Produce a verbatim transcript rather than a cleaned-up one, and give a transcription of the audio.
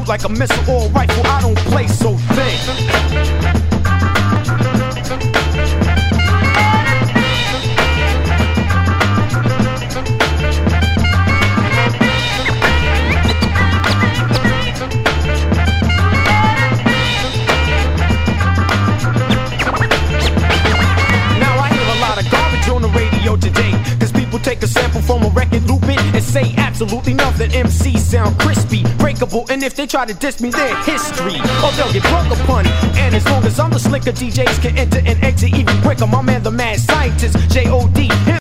shoot like a missile or a rifle. I don't play, so think. Today, cause people take a sample from a record, loop it, and say absolutely nothing. M Cs sound crispy, breakable, and if they try to diss me, they're history, or they'll get broke upon it. And as long as I'm the slicker, D Js can enter and exit even quicker. My man, the mad scientist, J O D